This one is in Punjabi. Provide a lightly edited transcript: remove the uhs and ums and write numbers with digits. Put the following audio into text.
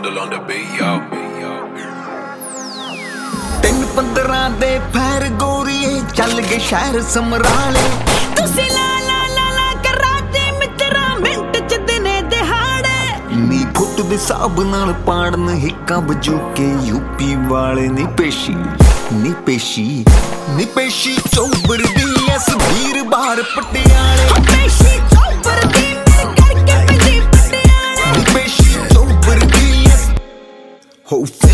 Vandal on the beat, yo. 3-15 ਦੇ ਫੈਰ ਗੋਰੀਏ ਚੱਲ ਗਏ ਸ਼ਹਿਰ ਸਮਰਾਲੇ ਤੁਸੀਂ ਲਾ ਲਾ ਲਾ ਲਾ ਕਰਾਤੇ ਮਿੱਤਰਾ ਮਿੰਟ ਚ ਦਿਨੇ ਦਿਹਾੜੇ ਨੀ ਫੁੱਟ ਦੇ ਹਿਸਾਬ ਨਾਲ ਪਾੜਨ ਹਿੱਕਾਂ ਵਜੂ ਕੇ ਯੂਪੀ ਵਾਲੇ ਨੀ ਪੇਸ਼ੀ ਚੌਬਰ ਦੀ ਐਸ ਵੀਰ ਬਾਹਰ ਪਟਿਆਲੇ ਪੇਸ਼ੀ ਚੌਬਰ ਦੀ ਮੇਰੇ ਕਰਕੇ ਪੈਂਦੀ ਪਟਿਆਲੇ ਨੀ ਪੇਸ਼ੀ ਚੌਬਰ ਦੀ ਐਸ ਹੋ